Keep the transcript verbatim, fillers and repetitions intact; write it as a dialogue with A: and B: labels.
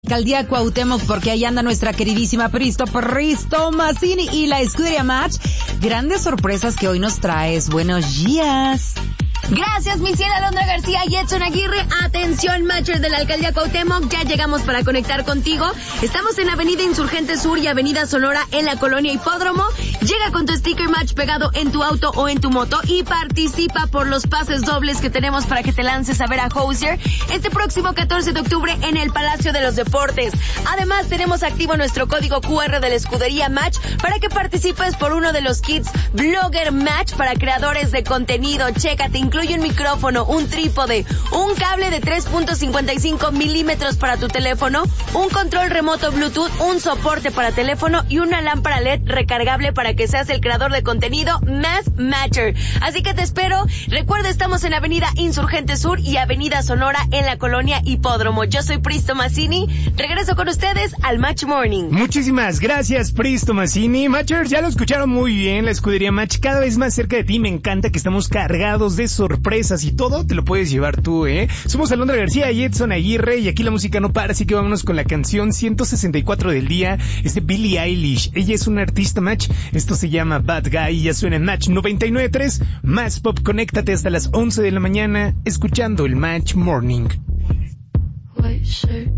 A: Alcaldía Cuauhtémoc, porque ahí anda nuestra queridísima Pristo, Pristo Mazzini y la Escudería Match. Grandes sorpresas que hoy nos traes. Buenos días.
B: Gracias, mi ciela Alondra García y Edson Aguirre. Atención, matchers de la Alcaldía Cuauhtémoc, ya llegamos para conectar contigo. Estamos en Avenida Insurgente Sur y Avenida Sonora en la Colonia Hipódromo. Llega con tu sticker match pegado en tu auto o en tu moto y participa por los pases dobles que tenemos para que te lances a ver a Hozier este próximo catorce de octubre en el Palacio de los Deportes. Además, tenemos activo nuestro código cu erre de la Escudería Match para que participes por uno de los kits Blogger Match para creadores de contenido. Chécate, incluye un micrófono, un trípode, un cable de tres punto cincuenta y cinco milímetros para tu teléfono, un control remoto Bluetooth, un soporte para teléfono y una lámpara L E D recargable para que seas el creador de contenido más matcher. Así que te espero. Recuerda, estamos en Avenida Insurgente Sur y Avenida Sonora en la Colonia Hipódromo. Yo soy Pristo Mazzini. Regreso con ustedes al Match Morning.
C: Muchísimas gracias, Pristo Mazzini. Matchers, ya lo escucharon muy bien. La Escudería Match cada vez más cerca de ti. Me encanta que estamos cargados de sorpresas y todo te lo puedes llevar tú, ¿eh? Somos Alondra García y Edson Aguirre y aquí la música no para, así que vámonos con la canción ciento sesenta y cuatro del día. Es de Billie Eilish. Ella es una artista Match. Esto se llama Bad Guy y ya suena en Match noventa y nueve punto tres. Más Pop, conéctate hasta las once de la mañana escuchando el Match Morning.
D: White shirt,